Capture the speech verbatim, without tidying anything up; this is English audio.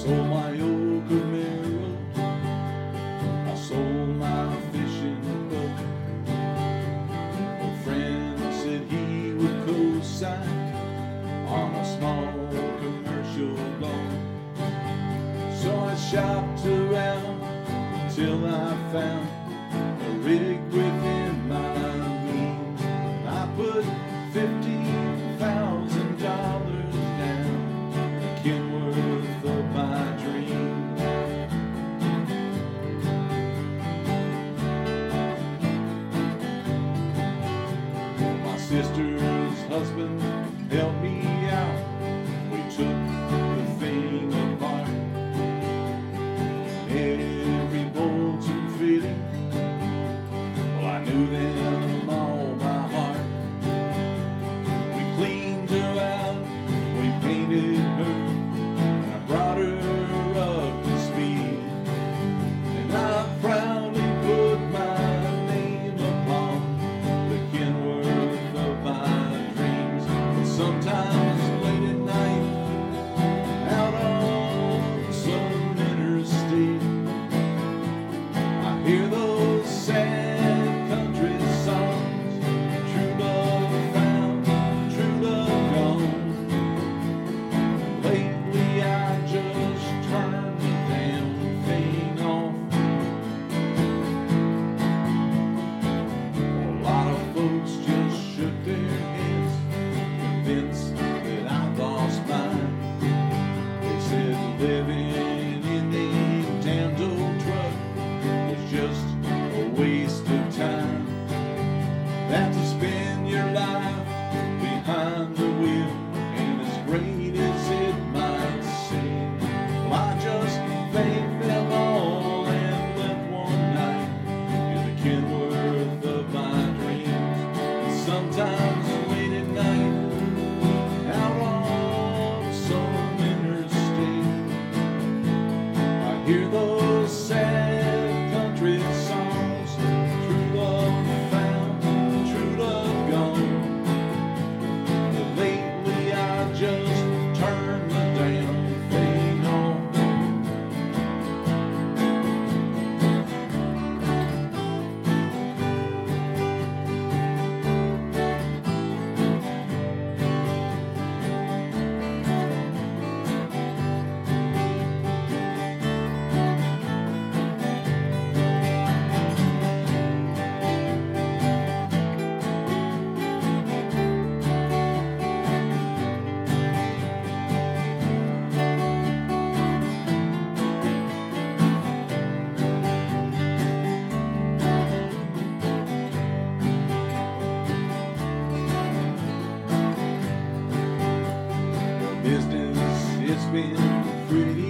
sold my old Camaro, I sold my fishing boat. A friend said he would co-sign on a small commercial loan. So I shopped around till I found a rig within my means. I put fifteen thousand dollars down, the Kenworth of my dreams. My sister's husband helped me out. We took the thing apart, every bolt and fitting. Well, I knew them all by heart. We cleaned her out, we painted her, and I brought her up to speed. And I proudly put my name upon the Kenworth of my dreams. But sometimes late at night, out on some interstate, I hear those sad country songs. True love found, true love gone. Lately I just turned the damn thing off. A lot of folks just shook their heads, convinced that I lost mine. They said living in the damn tow truck was just a waste of time. That to spend your life behind the wheel ain't as great as it might seem. Well, I just thanked them all and left one night in the Kenworth of my dreams. And sometimes late at night, out on some interstate, I hear those sad country songs. True love found, true love gone. But lately I just turned the damn thing on. Business, it's been pretty